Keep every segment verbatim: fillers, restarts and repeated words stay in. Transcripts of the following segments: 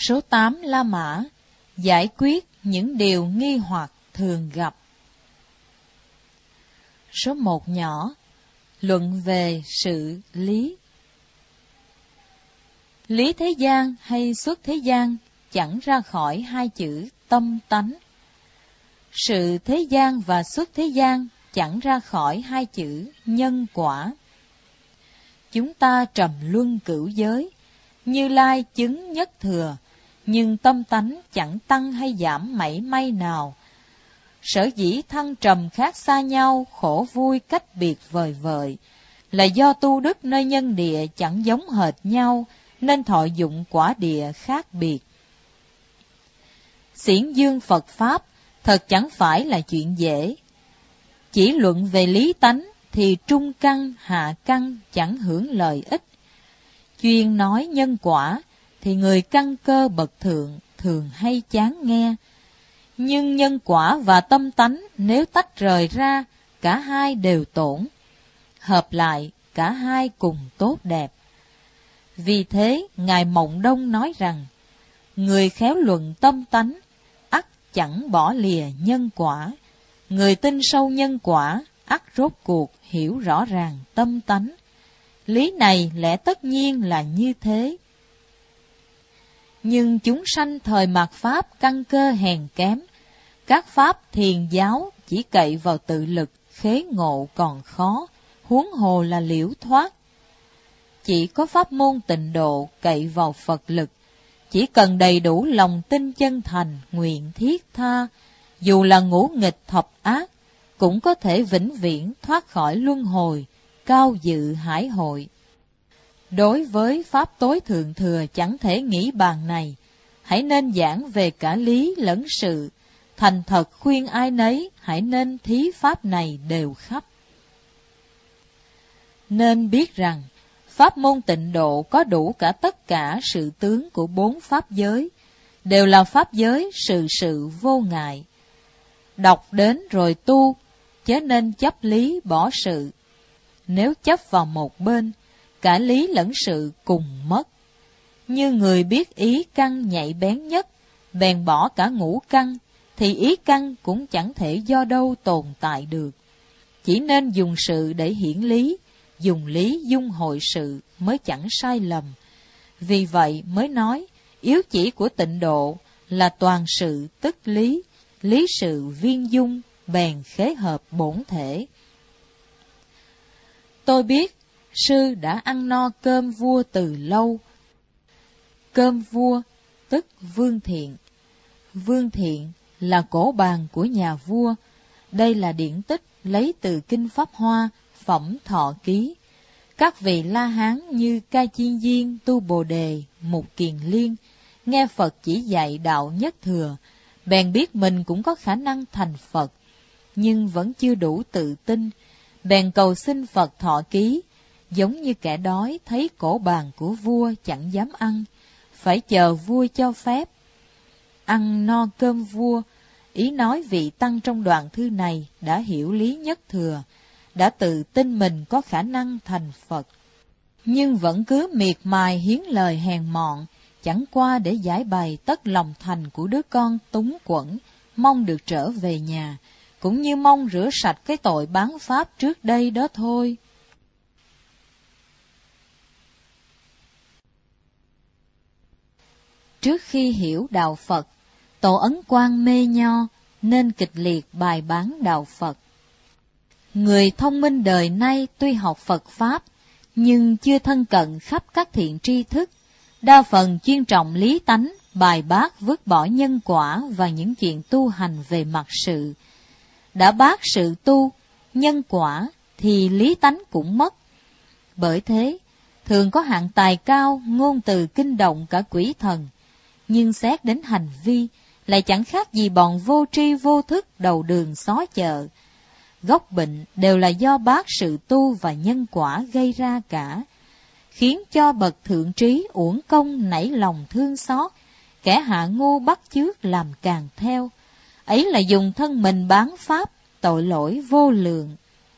Số tám La Mã, giải quyết những điều nghi hoặc thường gặp. Số một nhỏ, luận về sự lý. Lý thế gian hay xuất thế gian chẳng ra khỏi hai chữ tâm tánh. Sự thế gian và xuất thế gian chẳng ra khỏi hai chữ nhân quả. Chúng ta trầm luân cửu giới, Như Lai chứng nhất thừa, nhưng tâm tánh chẳng tăng hay giảm mảy may nào. Sở dĩ thăng trầm khác xa nhau, khổ vui cách biệt vời vợi, là do tu đức nơi nhân địa chẳng giống hệt nhau, nên thọ dụng quả địa khác biệt. Xiển dương Phật Pháp thật chẳng phải là chuyện dễ. Chỉ luận về lý tánh thì trung căn, hạ căn chẳng hưởng lợi ích. Chuyên nói nhân quả thì người căn cơ bậc thượng thường hay chán nghe. Nhưng nhân quả và tâm tánh nếu tách rời ra, cả hai đều tổn. Hợp lại, cả hai cùng tốt đẹp. Vì thế, Ngài Mộng Đông nói rằng, người khéo luận tâm tánh, ắt chẳng bỏ lìa nhân quả. Người tin sâu nhân quả, ắt rốt cuộc hiểu rõ ràng tâm tánh. Lý này lẽ tất nhiên là như thế. Nhưng chúng sanh thời mạt Pháp căn cơ hèn kém. Các pháp thiền giáo chỉ cậy vào tự lực, khế ngộ còn khó, huống hồ là liễu thoát. Chỉ có pháp môn tịnh độ cậy vào Phật lực, chỉ cần đầy đủ lòng tin chân thành, nguyện thiết tha, dù là ngũ nghịch thập ác, cũng có thể vĩnh viễn thoát khỏi luân hồi, cao dự hải hội. Đối với pháp tối thượng thừa chẳng thể nghĩ bàn này, hãy nên giảng về cả lý lẫn sự, thành thật khuyên ai nấy hãy nên thí pháp này đều khắp. Nên biết rằng, pháp môn tịnh độ có đủ cả tất cả sự tướng của bốn pháp giới, đều là pháp giới sự sự vô ngại. Đọc đến rồi tu, chớ nên chấp lý bỏ sự. Nếu chấp vào một bên, cả lý lẫn sự cùng mất. Như người biết ý căn nhạy bén nhất, bèn bỏ cả ngũ căn, thì ý căn cũng chẳng thể do đâu tồn tại được. Chỉ nên dùng sự để hiển lý, dùng lý dung hội sự mới chẳng sai lầm. Vì vậy mới nói, yếu chỉ của tịnh độ là toàn sự tức lý, lý sự viên dung, bèn khế hợp bổn thể. Tôi biết, sư đã ăn no cơm vua từ lâu. Cơm vua, tức vương thiện. Vương thiện là cổ bàn của nhà vua. Đây là điển tích lấy từ Kinh Pháp Hoa, Phẩm Thọ Ký. Các vị La Hán như Ca Chiên Diên, Tu Bồ Đề, Mục Kiền Liên, nghe Phật chỉ dạy đạo nhất thừa, bèn biết mình cũng có khả năng thành Phật, nhưng vẫn chưa đủ tự tin, bèn cầu xin Phật thọ ký, giống như kẻ đói thấy cổ bàn của vua chẳng dám ăn, phải chờ vua cho phép. Ăn no cơm vua, ý nói vị tăng trong đoạn thư này đã hiểu lý nhất thừa, đã tự tin mình có khả năng thành Phật, nhưng vẫn cứ miệt mài hiến lời hèn mọn, chẳng qua để giải bày tất lòng thành của đứa con túng quẫn, mong được trở về nhà, cũng như mong rửa sạch cái tội bán pháp trước đây đó thôi. Trước khi hiểu đạo Phật, Tổ Ấn Quang mê nho nên kịch liệt bài bán đạo Phật. Người thông minh đời nay tuy học Phật Pháp, nhưng chưa thân cận khắp các thiện tri thức, đa phần chuyên trọng lý tánh, bài bác vứt bỏ nhân quả và những chuyện tu hành về mặt sự. Đã bác sự tu, nhân quả, thì lý tánh cũng mất. Bởi thế, thường có hạng tài cao, ngôn từ kinh động cả quỷ thần, nhưng xét đến hành vi, lại chẳng khác gì bọn vô tri vô thức đầu đường xó chợ. Gốc bệnh đều là do bác sự tu và nhân quả gây ra cả, khiến cho bậc thượng trí uổng công nảy lòng thương xót, kẻ hạ ngu bắt chước làm càng theo, ấy là dùng thân mình bán pháp, tội lỗi vô lượng.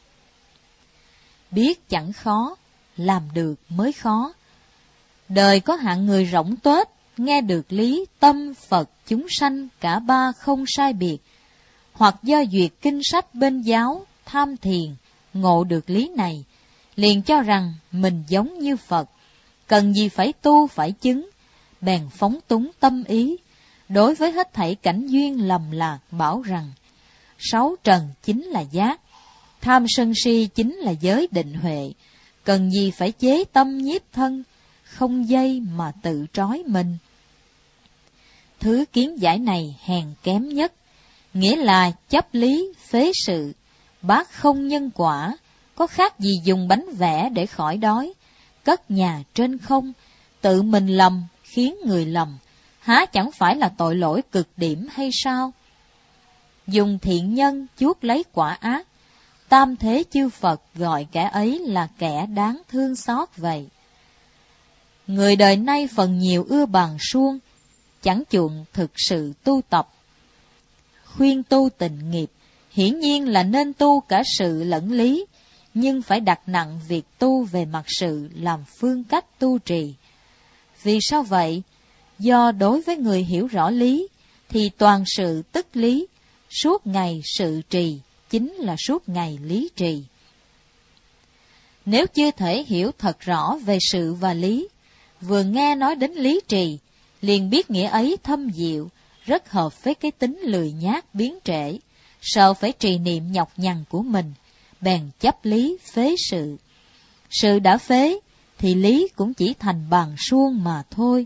Biết chẳng khó, làm được mới khó. Đời có hạng người rỗng tuếch, nghe được lý tâm Phật chúng sanh cả ba không sai biệt, hoặc do duyệt kinh sách bên giáo, tham thiền, ngộ được lý này, liền cho rằng mình giống như Phật, cần gì phải tu phải chứng, bèn phóng túng tâm ý, đối với hết thảy cảnh duyên lầm lạc bảo rằng, sáu trần chính là giác, tham sân si chính là giới định huệ, cần gì phải chế tâm nhiếp thân, không dây mà tự trói mình. Thứ kiến giải này hèn kém nhất, nghĩa là chấp lý phế sự, bác không nhân quả, có khác gì dùng bánh vẽ để khỏi đói, cất nhà trên không, tự mình lầm khiến người lầm, há chẳng phải là tội lỗi cực điểm hay sao? Dùng thiện nhân chuốc lấy quả ác, tam thế chư Phật gọi kẻ ấy là kẻ đáng thương xót vậy. Người đời nay phần nhiều ưa bàn suông, chẳng chuộng thực sự tu tập. Khuyên tu tình nghiệp, hiển nhiên là nên tu cả sự lẫn lý, nhưng phải đặt nặng việc tu về mặt sự làm phương cách tu trì. Vì sao vậy? Do đối với người hiểu rõ lý, thì toàn sự tức lý, suốt ngày sự trì, chính là suốt ngày lý trì. Nếu chưa thể hiểu thật rõ về sự và lý, vừa nghe nói đến lý trì, liền biết nghĩa ấy thâm diệu, rất hợp với cái tính lười nhác biến trễ, sợ phải trì niệm nhọc nhằn của mình, bèn chấp lý phế sự. Sự đã phế, thì lý cũng chỉ thành bàn suông mà thôi.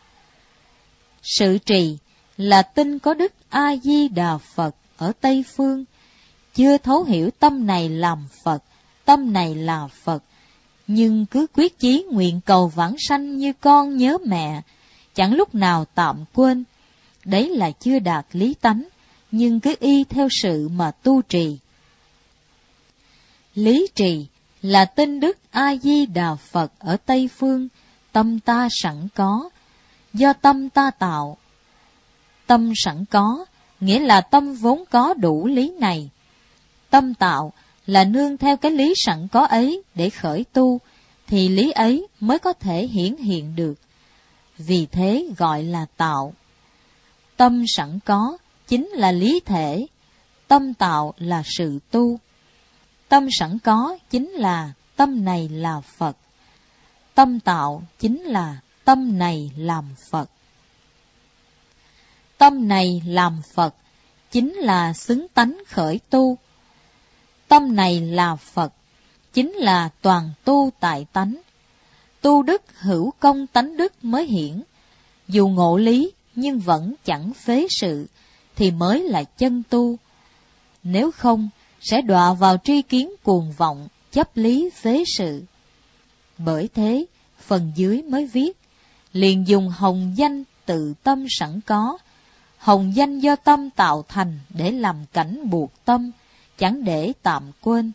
Sự trì là tin có Đức A-di-đà Phật ở Tây Phương, chưa thấu hiểu tâm này làm Phật, tâm này là Phật, nhưng cứ quyết chí nguyện cầu vãng sanh như con nhớ mẹ, chẳng lúc nào tạm quên. Đấy là chưa đạt lý tánh, nhưng cứ y theo sự mà tu trì. Lý trì là tin Đức A-di-đà Phật ở Tây Phương, tâm ta sẵn có, do tâm ta tạo. Tâm sẵn có, nghĩa là tâm vốn có đủ lý này. Tâm tạo là nương theo cái lý sẵn có ấy để khởi tu, thì lý ấy mới có thể hiển hiện được. Vì thế gọi là tạo. Tâm sẵn có chính là lý thể, tâm tạo là sự tu. Tâm sẵn có chính là tâm này là Phật, tâm tạo chính là tâm này làm Phật. Tâm này làm Phật chính là xứng tánh khởi tu. Tâm này là Phật chính là toàn tu tại tánh. Tu đức hữu công tánh đức mới hiển, dù ngộ lý nhưng vẫn chẳng phế sự, thì mới là chân tu. Nếu không, sẽ đọa vào tri kiến cuồng vọng, chấp lý phế sự. Bởi thế, phần dưới mới viết, liền dùng hồng danh tự tâm sẵn có, hồng danh do tâm tạo thành để làm cảnh buộc tâm, chẳng để tạm quên.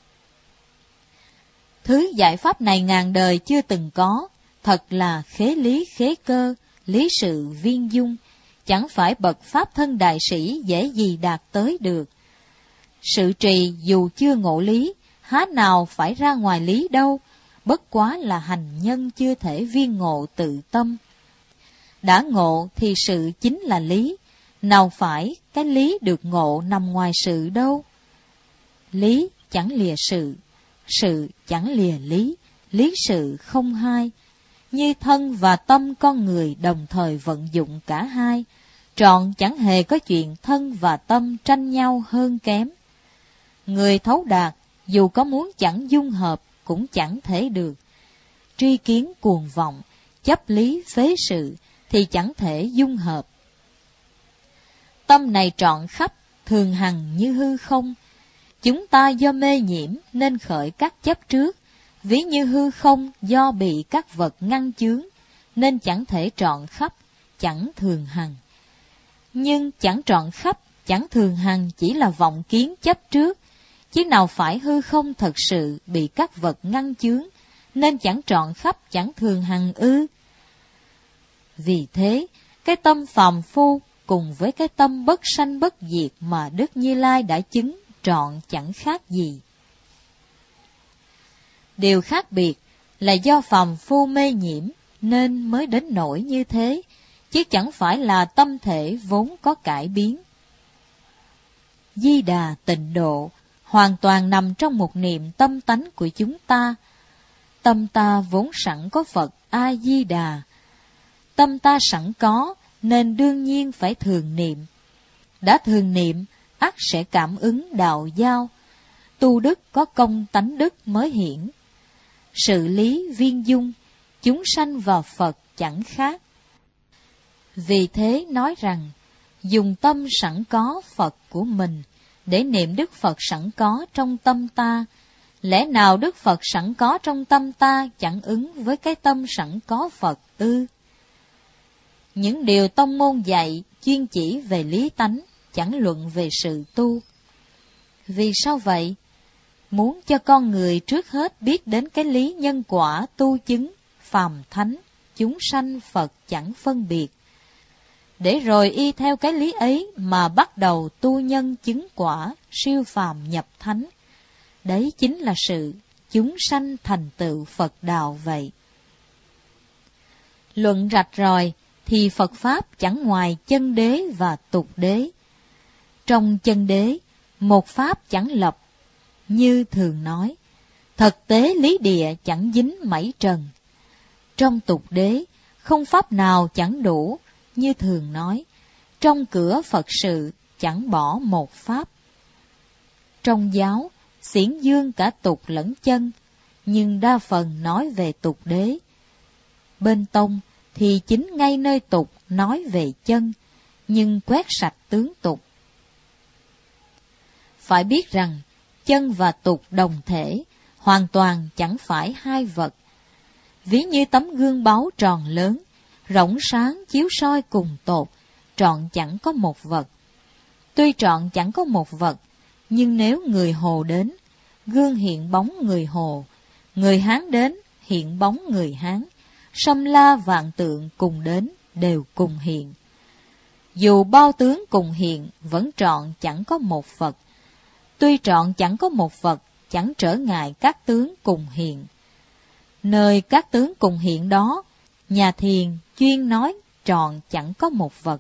Thứ giải pháp này ngàn đời chưa từng có, thật là khế lý khế cơ, lý sự viên dung, chẳng phải bậc pháp thân đại sĩ dễ gì đạt tới được. Sự trì dù chưa ngộ lý, há nào phải ra ngoài lý đâu, bất quá là hành nhân chưa thể viên ngộ tự tâm. Đã ngộ thì sự chính là lý, nào phải cái lý được ngộ nằm ngoài sự đâu. Lý chẳng lìa sự, sự chẳng lìa lý, lý sự không hai. Như thân và tâm con người đồng thời vận dụng cả hai, trọn chẳng hề có chuyện thân và tâm tranh nhau hơn kém. Người thấu đạt, dù có muốn chẳng dung hợp, cũng chẳng thể được. Tri kiến cuồng vọng, chấp lý phế sự, thì chẳng thể dung hợp. Tâm này trọn khắp, thường hằng như hư không. Chúng ta do mê nhiễm nên khởi các chấp trước, ví như hư không do bị các vật ngăn chướng, nên chẳng thể trọn khắp, chẳng thường hằng. Nhưng chẳng trọn khắp, chẳng thường hằng chỉ là vọng kiến chấp trước, chứ nào phải hư không thật sự bị các vật ngăn chướng, nên chẳng trọn khắp, chẳng thường hằng ư. Vì thế, cái tâm phàm phu cùng với cái tâm bất sanh bất diệt mà Đức Như Lai đã chứng trọn chẳng khác gì. Điều khác biệt là do phàm phu mê nhiễm nên mới đến nỗi như thế, chứ chẳng phải là tâm thể vốn có cải biến. Di Đà tịnh độ hoàn toàn nằm trong một niệm tâm tánh của chúng ta. Tâm ta vốn sẵn có Phật A-di-đà. Tâm ta sẵn có, nên đương nhiên phải thường niệm. Đã thường niệm, ắt sẽ cảm ứng đạo giao. Tu đức có công tánh đức mới hiển. Sự lý viên dung, chúng sanh và Phật chẳng khác. Vì thế nói rằng, dùng tâm sẵn có Phật của mình, để niệm Đức Phật sẵn có trong tâm ta. Lẽ nào Đức Phật sẵn có trong tâm ta chẳng ứng với cái tâm sẵn có Phật ư? Những điều tông môn dạy chuyên chỉ về lý tánh, chẳng luận về sự tu. Vì sao vậy? Muốn cho con người trước hết biết đến cái lý nhân quả tu chứng, phàm thánh, chúng sanh Phật chẳng phân biệt. Để rồi y theo cái lý ấy mà bắt đầu tu nhân chứng quả, siêu phàm nhập thánh. Đấy chính là sự chúng sanh thành tựu Phật đạo vậy. Luận rạch ròi thì Phật Pháp chẳng ngoài chân đế và tục đế. Trong chân đế, một Pháp chẳng lập, như thường nói, thực tế lý địa chẳng dính mảy trần. Trong tục đế, không Pháp nào chẳng đủ, như thường nói, trong cửa Phật sự chẳng bỏ một Pháp. Trong giáo, xiển dương cả tục lẫn chân, nhưng đa phần nói về tục đế. Bên tông thì chính ngay nơi tục nói về chân, nhưng quét sạch tướng tục. Phải biết rằng, chân và tục đồng thể, hoàn toàn chẳng phải hai vật. Ví như tấm gương báu tròn lớn, rộng sáng chiếu soi cùng tột, trọn chẳng có một vật. Tuy trọn chẳng có một vật, nhưng nếu người Hồ đến, gương hiện bóng người Hồ, người Hán đến, hiện bóng người Hán, sâm la vạn tượng cùng đến, đều cùng hiện. Dù bao tướng cùng hiện, vẫn trọn chẳng có một vật. Tuy trọn chẳng có một vật, chẳng trở ngại các tướng cùng hiện. Nơi các tướng cùng hiện đó, nhà thiền chuyên nói trọn chẳng có một vật.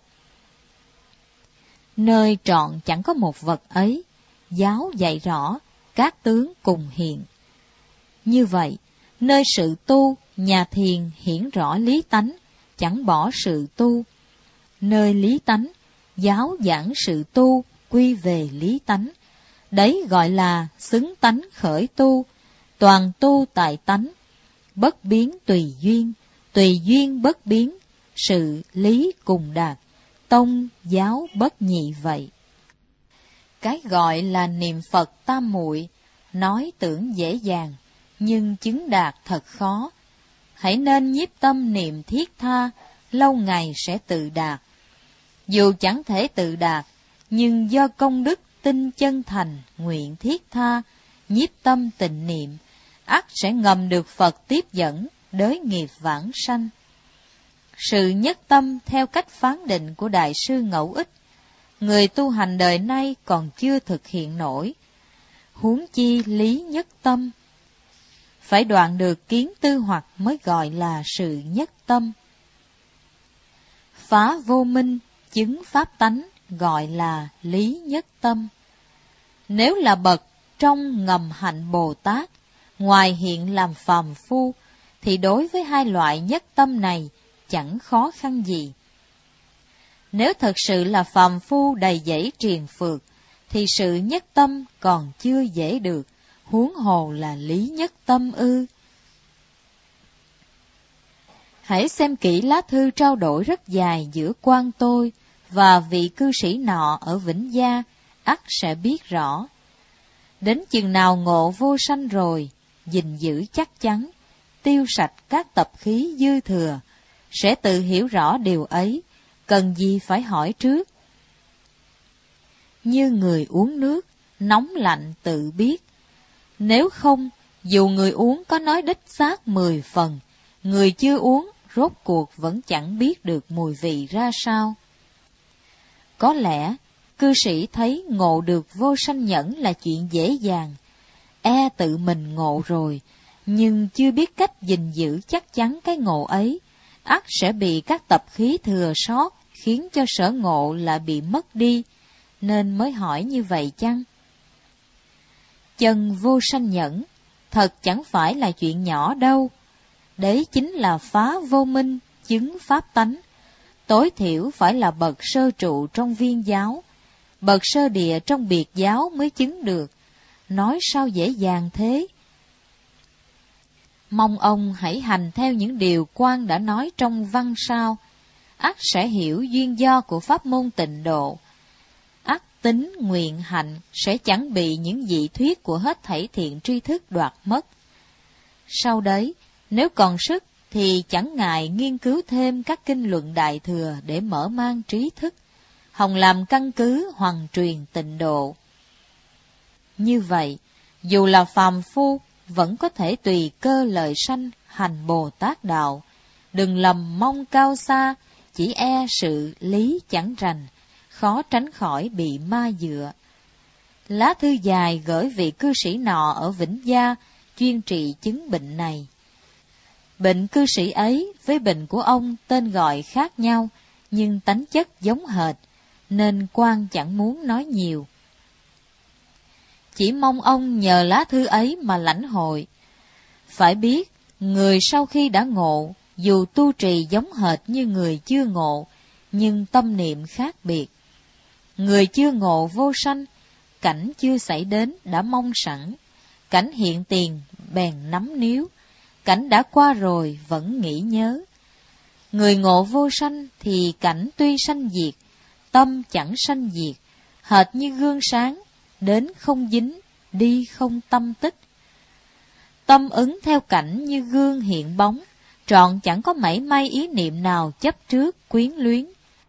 Nơi trọn chẳng có một vật ấy, giáo dạy rõ các tướng cùng hiện. Như vậy, nơi sự tu, nhà thiền hiển rõ lý tánh, chẳng bỏ sự tu. Nơi lý tánh, giáo giảng sự tu, quy về lý tánh. Đấy gọi là xứng tánh khởi tu, toàn tu tại tánh, bất biến tùy duyên, tùy duyên bất biến, sự lý cùng đạt, tông giáo bất nhị vậy. Cái gọi là niệm Phật tam muội, nói tưởng dễ dàng, nhưng chứng đạt thật khó. Hãy nên nhiếp tâm niệm thiết tha, lâu ngày sẽ tự đạt. Dù chẳng thể tự đạt, nhưng do công đức tinh chân thành, nguyện thiết tha, nhiếp tâm tịnh niệm, ắt sẽ ngầm được Phật tiếp dẫn, đới nghiệp vãng sanh. Sự nhất tâm theo cách phán định của Đại sư Ngẫu Ích, người tu hành đời nay còn chưa thực hiện nổi. Huống chi lý nhất tâm. Phải đoạn được kiến tư hoặc mới gọi là sự nhất tâm. Phá vô minh, chứng pháp tánh, gọi là lý nhất tâm. Nếu là bậc trong ngầm hạnh Bồ Tát, ngoài hiện làm phàm phu, thì đối với hai loại nhất tâm này chẳng khó khăn gì. Nếu thật sự là phàm phu đầy dẫy triền phược, thì sự nhất tâm còn chưa dễ được, huống hồ là lý nhất tâm ư. Hãy xem kỹ lá thư trao đổi rất dài giữa quan tôi và vị cư sĩ nọ ở Vĩnh Gia, ắt sẽ biết rõ. Đến chừng nào ngộ vô sanh rồi, gìn giữ chắc chắn, tiêu sạch các tập khí dư thừa, sẽ tự hiểu rõ điều ấy, cần gì phải hỏi trước. Như người uống nước, nóng lạnh tự biết. Nếu không, dù người uống có nói đích xác mười phần, người chưa uống rốt cuộc vẫn chẳng biết được mùi vị ra sao. Có lẽ, cư sĩ thấy ngộ được vô sanh nhẫn là chuyện dễ dàng, e tự mình ngộ rồi, nhưng chưa biết cách gìn giữ chắc chắn cái ngộ ấy, ắt sẽ bị các tập khí thừa sót, khiến cho sở ngộ lại bị mất đi, nên mới hỏi như vậy chăng? Chân vô sanh nhẫn, thật chẳng phải là chuyện nhỏ đâu. Đấy chính là phá vô minh, chứng pháp tánh. Tối thiểu phải là bậc sơ trụ trong viên giáo, bậc sơ địa trong biệt giáo mới chứng được. Nói sao dễ dàng thế? Mong ông hãy hành theo những điều quan đã nói trong văn sau, ắt sẽ hiểu duyên do của pháp môn tịnh độ. Ắt tính nguyện hạnh sẽ chẳng bị những dị thuyết của hết thảy thiện tri thức đoạt mất. Sau đấy, nếu còn sức thì chẳng ngại nghiên cứu thêm các kinh luận đại thừa để mở mang trí thức, hòng làm căn cứ hoằng truyền tịnh độ. Như vậy, dù là phàm phu, vẫn có thể tùy cơ lợi sanh hành Bồ Tát đạo. Đừng lầm mong cao xa, chỉ e sự lý chẳng rành, khó tránh khỏi bị ma dựa. Lá thư dài gửi vị cư sĩ nọ ở Vĩnh Gia, chuyên trị chứng bệnh này. Bệnh cư sĩ ấy với bệnh của ông tên gọi khác nhau, nhưng tánh chất giống hệt, nên quan chẳng muốn nói nhiều. Chỉ mong ông nhờ lá thư ấy mà lãnh hội. Phải biết, người sau khi đã ngộ, dù tu trì giống hệt như người chưa ngộ, nhưng tâm niệm khác biệt. Người chưa ngộ vô sanh, cảnh chưa xảy đến đã mong sẵn, cảnh hiện tiền bèn nắm níu, cảnh đã qua rồi vẫn nghĩ nhớ. Người ngộ vô sanh thì cảnh tuy sanh diệt, tâm chẳng sanh diệt, hệt như gương sáng, đến không dính, đi không tâm tích. Tâm ứng theo cảnh như gương hiện bóng, trọn chẳng có mảy may ý niệm nào chấp trước quyến luyến.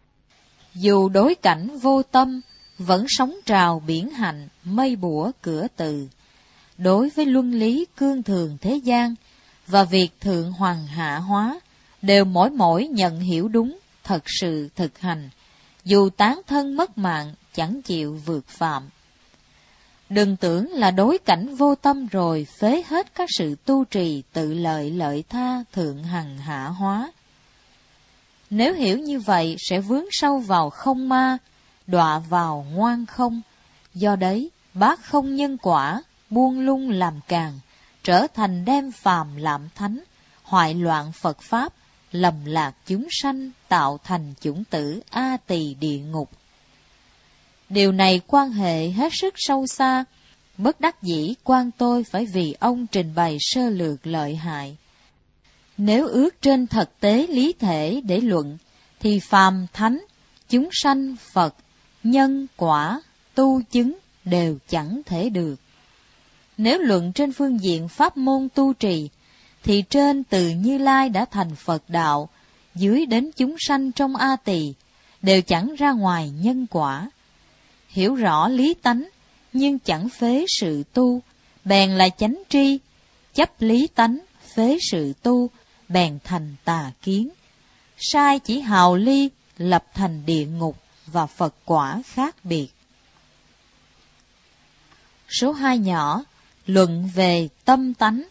Dù đối cảnh vô tâm, vẫn sóng trào biển hạnh, mây bủa cửa từ. Đối với luân lý cương thường thế gian, và việc thượng hoàng hạ hóa, đều mỗi mỗi nhận hiểu đúng, thật sự thực hành, dù tán thân mất mạng, chẳng chịu vượt phạm. Đừng tưởng là đối cảnh vô tâm rồi phế hết các sự tu trì tự lợi lợi tha thượng hằng hạ hóa. Nếu hiểu như vậy sẽ vướng sâu vào không ma, đọa vào ngoan không. Do đấy, bác không nhân quả, buông lung làm càng, trở thành đem phàm làm thánh, hoại loạn Phật Pháp, lầm lạc chúng sanh, tạo thành chủng tử A Tỳ địa ngục. Điều này quan hệ hết sức sâu xa, bất đắc dĩ quan tôi phải vì ông trình bày sơ lược lợi hại. Nếu ước trên thực tế lý thể để luận, thì phàm thánh, chúng sanh Phật, nhân quả, tu chứng đều chẳng thể được. Nếu luận trên phương diện pháp môn tu trì, thì trên từ Như Lai đã thành Phật đạo, dưới đến chúng sanh trong A Tỳ, đều chẳng ra ngoài nhân quả. Hiểu rõ lý tánh, nhưng chẳng phế sự tu, bèn là chánh tri, chấp lý tánh, phế sự tu, bèn thành tà kiến. Sai chỉ hào ly, lập thành địa ngục và Phật quả khác biệt. Số hai nhỏ, luận về tâm tánh.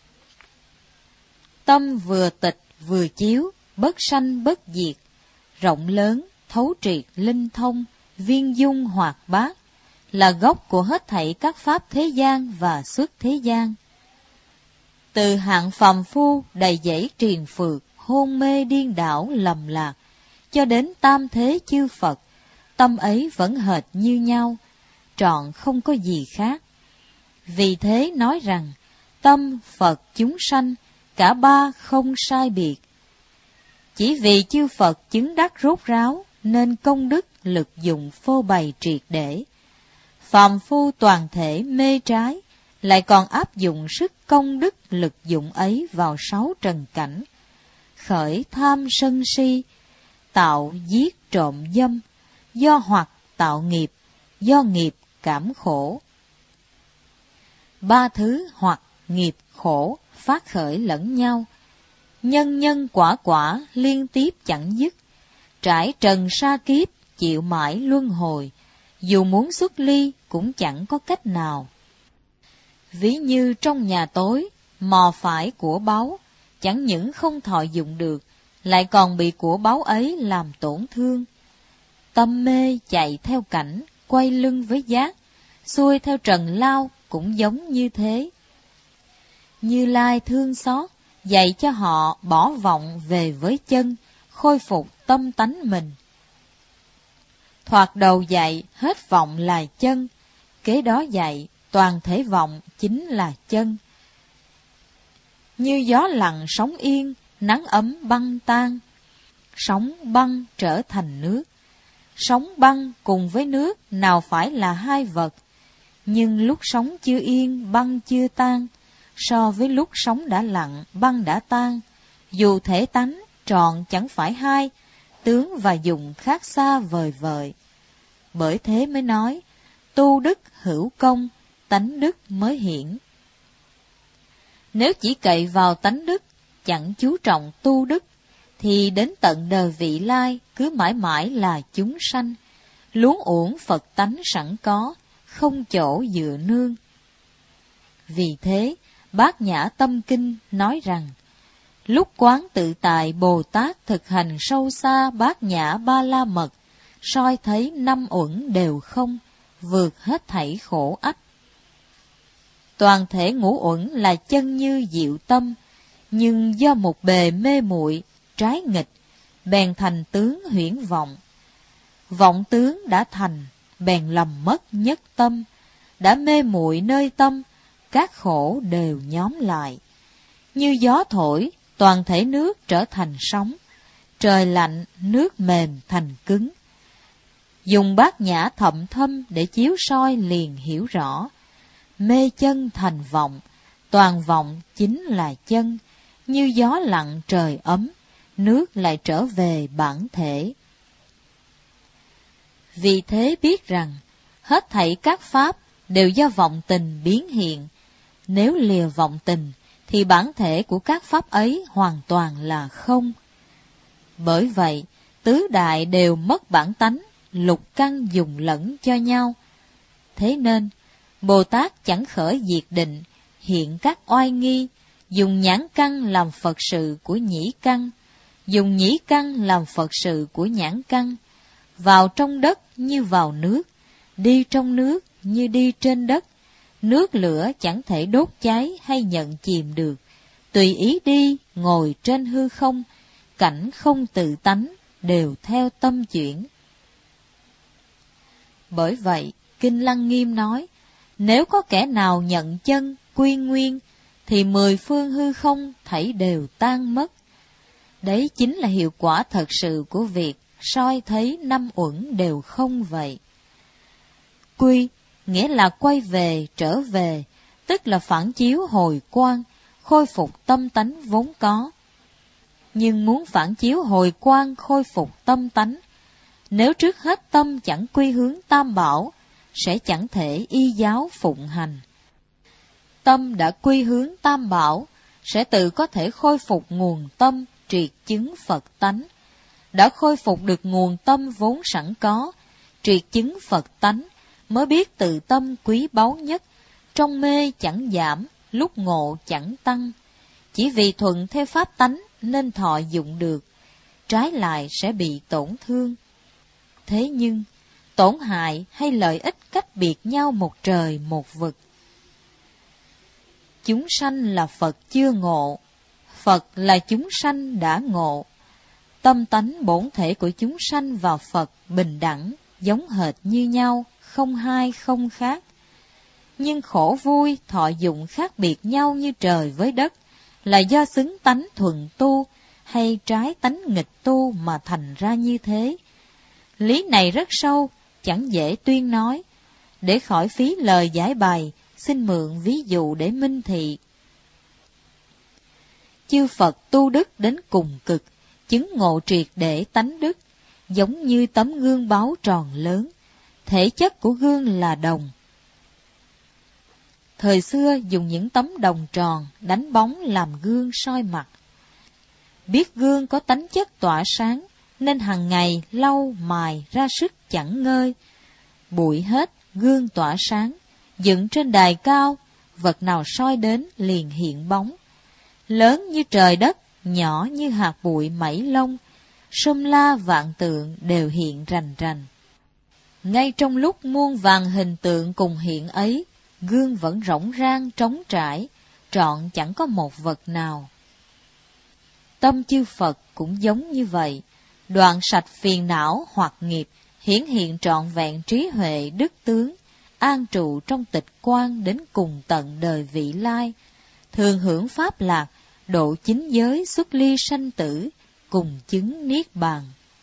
Tâm vừa tịch vừa chiếu, bất sanh bất diệt, rộng lớn, thấu triệt linh thông, viên dung hoạt bát, là gốc của hết thảy các pháp thế gian và xuất thế gian. Từ hạng phàm phu đầy dẫy triền phược, hôn mê điên đảo lầm lạc, cho đến tam thế chư Phật, tâm ấy vẫn hệt như nhau, trọn không có gì khác. Vì thế nói rằng, tâm Phật chúng sanh, cả ba không sai biệt. Chỉ vì chư Phật chứng đắc rốt ráo, nên công đức lực dụng phô bày triệt để. Phàm phu toàn thể mê trái, lại còn áp dụng sức công đức lực dụng ấy vào sáu trần cảnh, khởi tham sân si, tạo giết trộm dâm, do hoặc tạo nghiệp, do nghiệp cảm khổ. Ba thứ hoặc nghiệp khổ phát khởi lẫn nhau, nhân nhân quả quả liên tiếp chẳng dứt, trải trần sa kiếp chịu mãi luân hồi, dù muốn xuất ly cũng chẳng có cách nào. Ví như trong nhà tối, mò phải của báu, chẳng những không thọ dụng được, lại còn bị của báu ấy làm tổn thương. Tâm mê chạy theo cảnh, quay lưng với giác, xuôi theo trần lao cũng giống như thế. Như Lai thương xót, dạy cho họ bỏ vọng về với chân, khôi phục tâm tánh mình. Thoạt đầu dạy hết vọng là chân, kế đó dạy toàn thể vọng chính là chân. Như gió lặng sóng yên, nắng ấm băng tan, sóng băng trở thành nước. Sóng băng cùng với nước nào phải là hai vật, nhưng lúc sóng chưa yên, băng chưa tan, so với lúc sóng đã lặng, băng đã tan, dù thể tánh trọn chẳng phải hai, tướng và dụng khác xa vời vợi. Bởi thế mới nói, tu đức hữu công, tánh đức mới hiển. Nếu chỉ cậy vào tánh đức, chẳng chú trọng tu đức, thì đến tận đời vị lai cứ mãi mãi là chúng sanh, luống uổng Phật tánh sẵn có, không chỗ dựa nương. Vì thế, Bát Nhã Tâm Kinh nói rằng, lúc quán tự tại Bồ Tát thực hành sâu xa Bát Nhã Ba La Mật, soi thấy năm uẩn đều không, vượt hết thảy khổ ách. Toàn thể ngũ uẩn là chân như diệu tâm, nhưng do một bề mê muội trái nghịch, bèn thành tướng huyễn vọng. Vọng tướng đã thành, bèn lầm mất nhất tâm, đã mê muội nơi tâm, các khổ đều nhóm lại. Như gió thổi, toàn thể nước trở thành sóng, trời lạnh, nước mềm thành cứng. Dùng bát nhã thậm thâm để chiếu soi liền hiểu rõ. Mê chân thành vọng, toàn vọng chính là chân, như gió lặng trời ấm, nước lại trở về bản thể. Vì thế biết rằng, hết thảy các pháp đều do vọng tình biến hiện. Nếu lìa vọng tình, thì bản thể của các pháp ấy hoàn toàn là không. Bởi vậy, tứ đại đều mất bản tánh, lục căn dùng lẫn cho nhau. Thế nên, Bồ Tát chẳng khởi diệt định, hiện các oai nghi, dùng nhãn căn làm Phật sự của nhĩ căn, dùng nhĩ căn làm Phật sự của nhãn căn, vào trong đất như vào nước, đi trong nước như đi trên đất, nước lửa chẳng thể đốt cháy hay nhận chìm được, tùy ý đi, ngồi trên hư không, cảnh không tự tánh, đều theo tâm chuyển. Bởi vậy, Kinh Lăng Nghiêm nói, nếu có kẻ nào nhận chân, quy nguyên, thì mười phương hư không thảy đều tan mất. Đấy chính là hiệu quả thật sự của việc soi thấy năm uẩn đều không vậy. Quy, nghĩa là quay về, trở về, tức là phản chiếu hồi quang, khôi phục tâm tánh vốn có. Nhưng muốn phản chiếu hồi quang, khôi phục tâm tánh, nếu trước hết tâm chẳng quy hướng tam bảo, sẽ chẳng thể y giáo phụng hành. Tâm đã quy hướng tam bảo, sẽ tự có thể khôi phục nguồn tâm, triệt chứng Phật tánh. Đã khôi phục được nguồn tâm vốn sẵn có, triệt chứng Phật tánh, mới biết tự tâm quý báu nhất, trong mê chẳng giảm, lúc ngộ chẳng tăng. Chỉ vì thuận theo pháp tánh nên thọ dụng được, trái lại sẽ bị tổn thương. Thế nhưng, tổn hại hay lợi ích cách biệt nhau một trời một vực. Chúng sanh là Phật chưa ngộ, Phật là chúng sanh đã ngộ. Tâm tánh bổn thể của chúng sanh và Phật bình đẳng, giống hệt như nhau, không hai không khác. Nhưng khổ vui thọ dụng khác biệt nhau như trời với đất, là do xứng tánh thuần tu hay trái tánh nghịch tu mà thành ra như thế. Lý này rất sâu, chẳng dễ tuyên nói. Để khỏi phí lời giải bày, xin mượn ví dụ để minh thị. Chư Phật tu đức đến cùng cực, chứng ngộ triệt để tánh đức, giống như tấm gương báu tròn lớn. Thể chất của gương là đồng. Thời xưa dùng những tấm đồng tròn đánh bóng làm gương soi mặt. Biết gương có tánh chất tỏa sáng, nên hàng ngày lau mài ra sức chẳng ngơi. Bụi hết, gương tỏa sáng, dựng trên đài cao, vật nào soi đến liền hiện bóng. Lớn như trời đất, nhỏ như hạt bụi mảy lông, sum la vạn tượng đều hiện rành rành. Ngay trong lúc muôn vàn hình tượng cùng hiện ấy, gương vẫn rỗng rang trống trải, trọn chẳng có một vật nào. Tâm chư Phật cũng giống như vậy, đoạn sạch phiền não hoặc nghiệp, hiển hiện trọn vẹn trí huệ đức tướng, an trụ trong tịch quan đến cùng tận đời vị lai, thường hưởng pháp lạc, độ chính giới xuất ly sanh tử, cùng chứng niết bàn.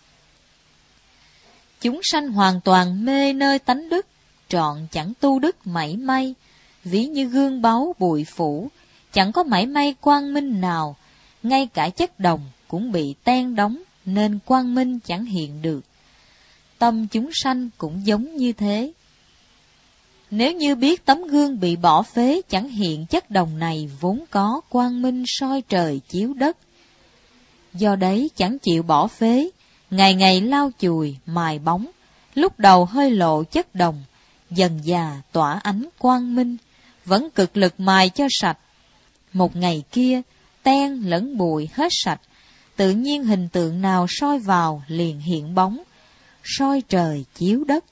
Chúng sanh hoàn toàn mê nơi tánh đức, trọn chẳng tu đức mảy may, ví như gương báu bụi phủ, chẳng có mảy may quang minh nào, ngay cả chất đồng cũng bị ten đóng, nên quang minh chẳng hiện được. Tâm chúng sanh cũng giống như thế. Nếu như biết tấm gương bị bỏ phế chẳng hiện chất đồng này vốn có quang minh soi trời chiếu đất, do đấy chẳng chịu bỏ phế, ngày ngày lau chùi, mài bóng, lúc đầu hơi lộ chất đồng, dần dà tỏa ánh quang minh, vẫn cực lực mài cho sạch. Một ngày kia, ten lẫn bụi hết sạch, tự nhiên hình tượng nào soi vào liền hiện bóng, soi trời chiếu đất.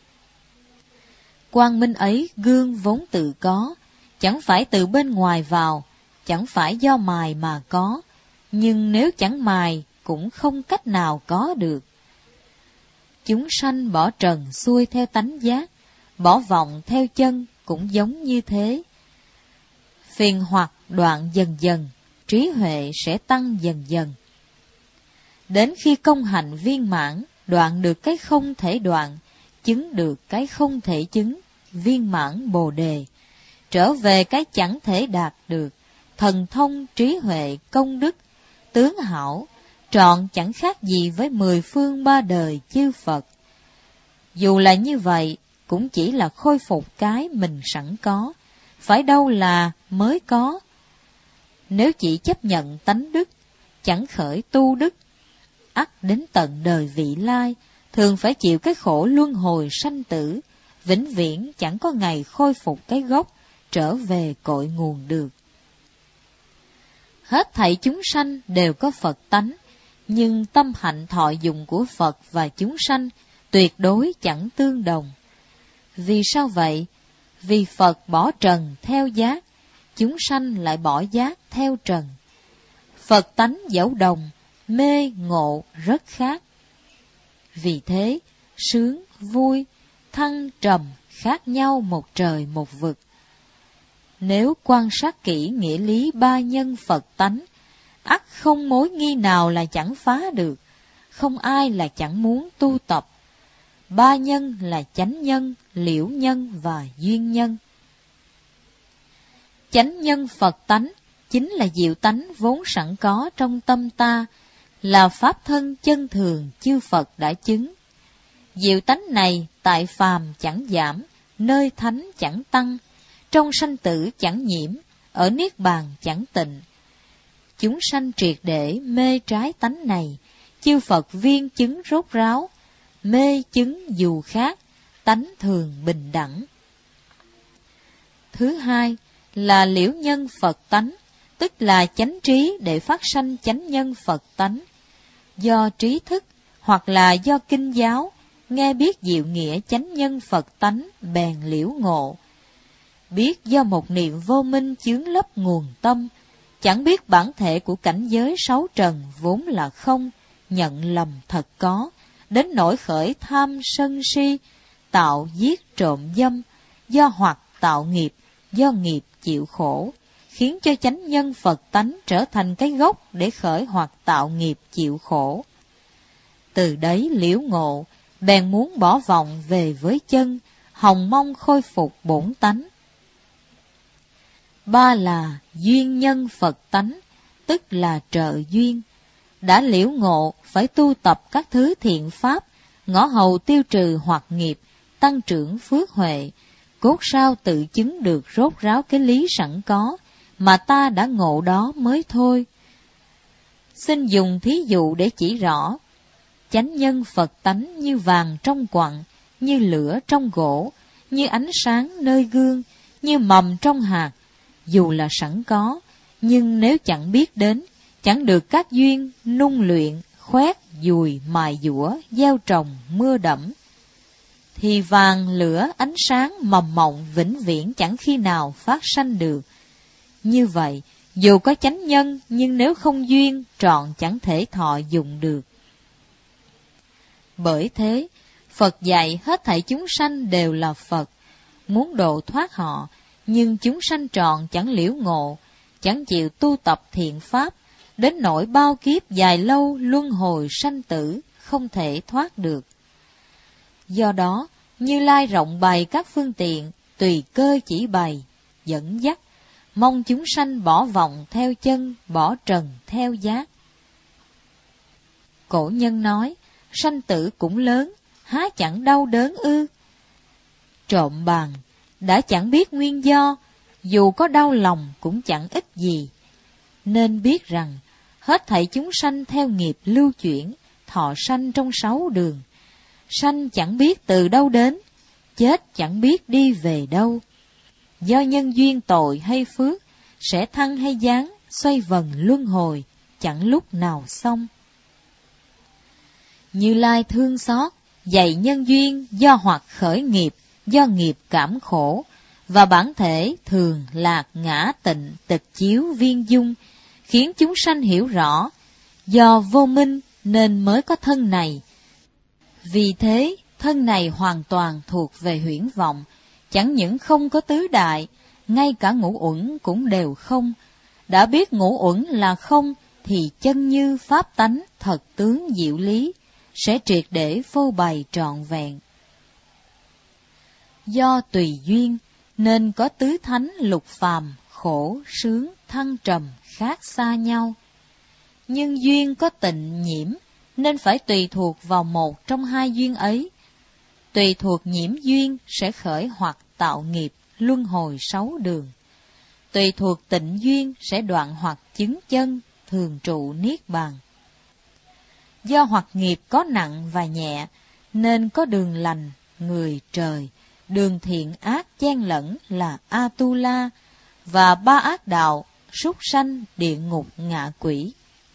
Quang minh ấy gương vốn tự có, chẳng phải từ bên ngoài vào, chẳng phải do mài mà có, nhưng nếu chẳng mài cũng không cách nào có được. Chúng sanh bỏ trần xuôi theo tánh giác, bỏ vọng theo chân cũng giống như thế. Phiền hoặc đoạn dần dần, trí huệ sẽ tăng dần dần. Đến khi công hạnh viên mãn, đoạn được cái không thể đoạn, chứng được cái không thể chứng, viên mãn bồ đề, trở về cái chẳng thể đạt được, thần thông trí huệ công đức, tướng hảo, trọn chẳng khác gì với mười phương ba đời chư Phật. Dù là như vậy, cũng chỉ là khôi phục cái mình sẵn có, phải đâu là mới có. Nếu chỉ chấp nhận tánh đức, chẳng khởi tu đức, ắt đến tận đời vị lai, thường phải chịu cái khổ luân hồi sanh tử, vĩnh viễn chẳng có ngày khôi phục cái gốc, trở về cội nguồn được. Hết thảy chúng sanh đều có Phật tánh, nhưng tâm hạnh thọ dụng của Phật và chúng sanh tuyệt đối chẳng tương đồng. Vì sao vậy? Vì Phật bỏ trần theo giác, chúng sanh lại bỏ giác theo trần. Phật tánh dẫu đồng, mê ngộ rất khác. Vì thế, sướng, vui, thăng, trầm khác nhau một trời một vực. Nếu quan sát kỹ nghĩa lý ba nhân Phật tánh, ắt không mối nghi nào là chẳng phá được, không ai là chẳng muốn tu tập. Ba nhân là chánh nhân, liễu nhân và duyên nhân. Chánh nhân Phật tánh chính là diệu tánh vốn sẵn có trong tâm ta, là pháp thân chân thường chư Phật đã chứng. Diệu tánh này tại phàm chẳng giảm, nơi thánh chẳng tăng, trong sanh tử chẳng nhiễm, ở niết bàn chẳng tịnh. Chúng sanh triệt để mê trái tánh này, chư Phật viên chứng rốt ráo, mê chứng dù khác, tánh thường bình đẳng. Thứ hai là liễu nhân Phật tánh, tức là chánh trí để phát sanh chánh nhân Phật tánh. Do trí thức hoặc là do kinh giáo, nghe biết diệu nghĩa chánh nhân Phật tánh bèn liễu ngộ. Biết do một niệm vô minh chướng lấp nguồn tâm, chẳng biết bản thể của cảnh giới sáu trần vốn là không, nhận lầm thật có, đến nỗi khởi tham sân si, tạo giết trộm dâm, do hoặc tạo nghiệp, do nghiệp chịu khổ, khiến cho chánh nhân Phật tánh trở thành cái gốc để khởi hoặc tạo nghiệp chịu khổ. Từ đấy liễu ngộ, bèn muốn bỏ vọng về với chân, hồng mong khôi phục bổn tánh. Ba là duyên nhân Phật tánh, tức là trợ duyên. Đã liễu ngộ phải tu tập các thứ thiện pháp, ngõ hầu tiêu trừ hoặc nghiệp, tăng trưởng phước huệ, cốt sao tự chứng được rốt ráo cái lý sẵn có, mà ta đã ngộ đó mới thôi. Xin dùng thí dụ để chỉ rõ. Chánh nhân Phật tánh như vàng trong quặng, như lửa trong gỗ, như ánh sáng nơi gương, như mầm trong hạt. Dù là sẵn có, nhưng nếu chẳng biết đến, chẳng được các duyên nung luyện, khoét, dùi, mài dũa, gieo trồng, mưa đẫm, thì vàng lửa ánh sáng mầm mộng vĩnh viễn chẳng khi nào phát sanh được. Như vậy, dù có chánh nhân, nhưng nếu không duyên, trọn chẳng thể thọ dụng được. Bởi thế, Phật dạy hết thảy chúng sanh đều là Phật, muốn độ thoát họ, nhưng chúng sanh trọn chẳng liễu ngộ, chẳng chịu tu tập thiện pháp, đến nỗi bao kiếp dài lâu luân hồi sanh tử, không thể thoát được. Do đó, Như Lai rộng bày các phương tiện, tùy cơ chỉ bày, dẫn dắt, mong chúng sanh bỏ vọng theo chân, bỏ trần theo giác. Cổ nhân nói, sanh tử cũng lớn, há chẳng đau đớn ư? Trộm bàn, đã chẳng biết nguyên do, dù có đau lòng cũng chẳng ích gì. Nên biết rằng, hết thảy chúng sanh theo nghiệp lưu chuyển, thọ sanh trong sáu đường. Sanh chẳng biết từ đâu đến, chết chẳng biết đi về đâu. Do nhân duyên tội hay phước, sẽ thăng hay giáng, xoay vần luân hồi, chẳng lúc nào xong. Như Lai thương xót, dạy nhân duyên do hoặc khởi nghiệp, do nghiệp cảm khổ, và bản thể thường lạc ngã tịnh tịch chiếu viên dung, khiến chúng sanh hiểu rõ, do vô minh nên mới có thân này. Vì thế, thân này hoàn toàn thuộc về huyễn vọng, chẳng những không có tứ đại, ngay cả ngũ uẩn cũng đều không. Đã biết ngũ uẩn là không, thì chân như pháp tánh thật tướng diệu lý, sẽ triệt để phô bày trọn vẹn. Do tùy duyên, nên có tứ thánh lục phàm, khổ, sướng, thăng trầm khác xa nhau. Nhưng duyên có tịnh nhiễm, nên phải tùy thuộc vào một trong hai duyên ấy. Tùy thuộc nhiễm duyên sẽ khởi hoặc tạo nghiệp, luân hồi sáu đường. Tùy thuộc tịnh duyên sẽ đoạn hoặc chứng chân, thường trụ niết bàn. Do hoặc nghiệp có nặng và nhẹ, nên có đường lành, người trời, đường thiện ác chen lẫn là Atula, và ba ác đạo, súc sanh, địa ngục, ngạ quỷ.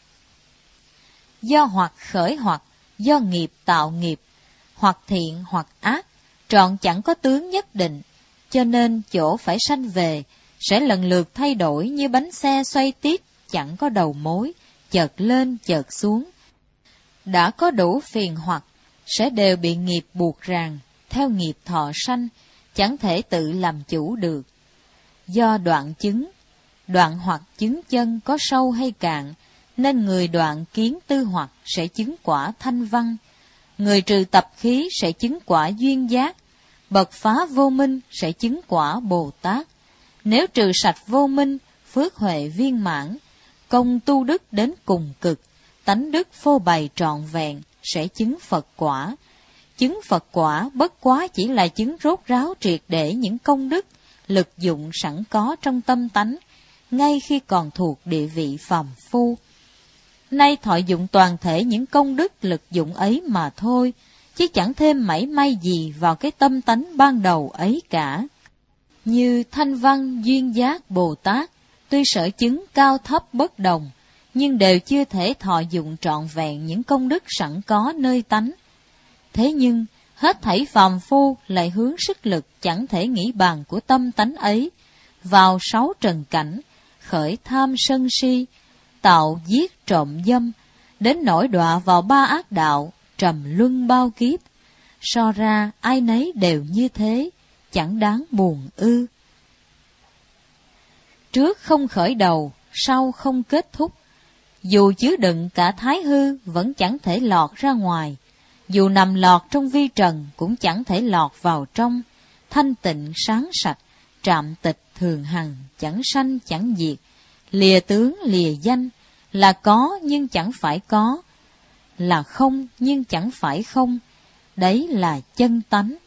Do hoặc khởi hoặc, do nghiệp tạo nghiệp, hoặc thiện hoặc ác, trọn chẳng có tướng nhất định, cho nên chỗ phải sanh về, sẽ lần lượt thay đổi như bánh xe xoay tiếp, chẳng có đầu mối, chợt lên chợt xuống. Đã có đủ phiền hoặc, sẽ đều bị nghiệp buộc ràng, theo nghiệp thọ sanh, chẳng thể tự làm chủ được. Do đoạn chứng, đoạn hoặc chứng chân có sâu hay cạn, nên người đoạn kiến tư hoặc sẽ chứng quả thanh văn, người trừ tập khí sẽ chứng quả duyên giác, bậc phá vô minh sẽ chứng quả Bồ Tát. Nếu trừ sạch vô minh, phước huệ viên mãn, công tu đức đến cùng cực, tánh đức phô bày trọn vẹn, sẽ chứng Phật quả. Chứng Phật quả bất quá chỉ là chứng rốt ráo triệt để những công đức, lực dụng sẵn có trong tâm tánh, ngay khi còn thuộc địa vị phàm phu. Nay thọ dụng toàn thể những công đức lực dụng ấy mà thôi, chứ chẳng thêm mảy may gì vào cái tâm tánh ban đầu ấy cả. Như Thanh Văn Duyên Giác Bồ Tát, tuy sở chứng cao thấp bất đồng, nhưng đều chưa thể thọ dụng trọn vẹn những công đức sẵn có nơi tánh. Thế nhưng, hết thảy phàm phu lại hướng sức lực chẳng thể nghĩ bàn của tâm tánh ấy, vào sáu trần cảnh, khởi tham sân si, tạo giết trộm dâm, đến nỗi đọa vào ba ác đạo, trầm luân bao kiếp. So ra ai nấy đều như thế, chẳng đáng buồn ư. Trước không khởi đầu, sau không kết thúc. Dù chứa đựng cả thái hư vẫn chẳng thể lọt ra ngoài, dù nằm lọt trong vi trần cũng chẳng thể lọt vào trong. Thanh tịnh sáng sạch, trạm tịch thường hằng, chẳng sanh chẳng diệt, lìa tướng lìa danh, là có nhưng chẳng phải có, là không nhưng chẳng phải không, đấy là chân tánh.